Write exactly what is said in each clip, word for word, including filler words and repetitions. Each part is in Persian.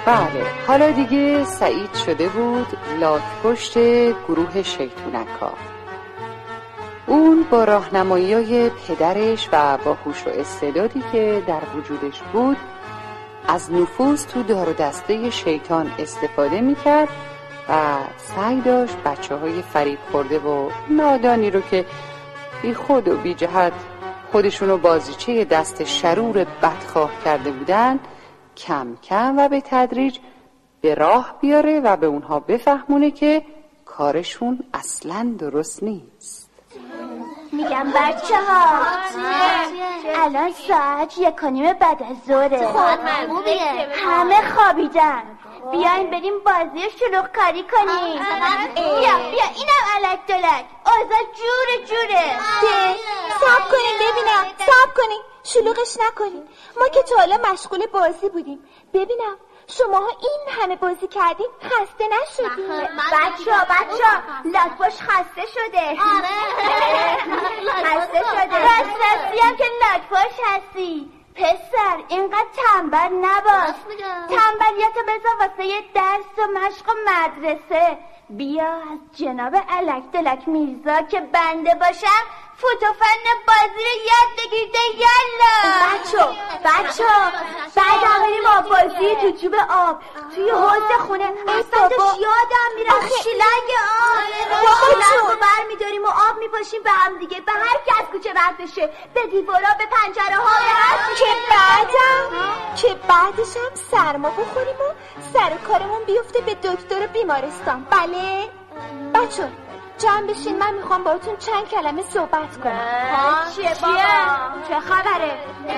بله، حالا دیگه سعید شده بود لاک پشت گروه شیطونک‌ها. اون با راهنمایی‌های پدرش و با هوش و استعدادی که در وجودش بود از نفوذ تو دار و دسته شیطان استفاده میکرد و سعی داشت بچه های فریب خورده و نادانی رو که بی خود و بی جهت خودشونو بازیچه دست شرور بدخواه کرده بودن کم کم و به تدریج به راه بیاره و به اونها بفهمونه که کارشون اصلاً درست نیست. میگم بچه ها الان ساعت یک و نیم بعد از ظهره، همه خوابیدن، بیاین بریم بازی شلوغ کاری کنیم. بیا بیا اینم الک دلک، اوضاع جوره جوره. صبر کنیم ببینم، صبر کنیم، شلوغش نکنیم. ما که تا حالا مشغول بازی بودیم. ببینم شماها این همه بازی کردین خسته نشدین؟ بچه ها بچه ها لاک‌پشت خسته شده. خسته شده. راست راستی هم که لاک‌پشت هستی. پسر اینقدر تنبل نباش، تنبلیت بذار واسه یه درس و مشق و مدرسه. بیا از جناب الک دلک میرزا که بنده باشم فوت و فن بازی رو یاد بگیرده. یالا بچه بچه بعد بریم آب بازی تو جوب آب توی حوض خونه. اصلا داشت یادم میرم شیلنگ آب. شیلنگ رو بر میداریم و آب میپاشیم به هم دیگه، به هر کس کوچه وقت بشه، به دیوارا، به پنجره ها، به هر که بعدم که بعدش هم سرما بخوریم و سر کارمون بیفته به دکتر و بیمارستان. بله بچه جمع بشین، من میخوام باهاتون چند کلمه صحبت کنم. چیه بابا؟ چه خبره؟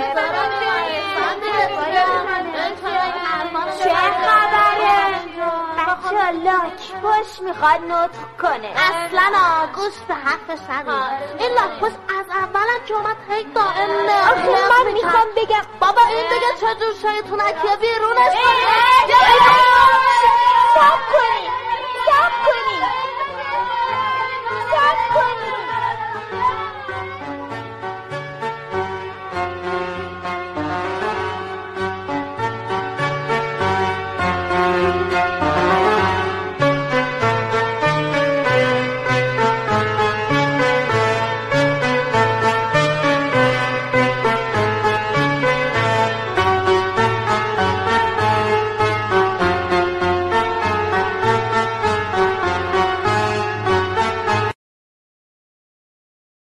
چه خبره؟ بچه لاک‌پشت میخواد نطق کنه. اصلا آگوست به حرفش ندید. این لاک‌پشت از اول که اومد هی دائم آخه من میخوام بگم بابا این دیگه چه جور شیطونکیه، بیرونش کنه.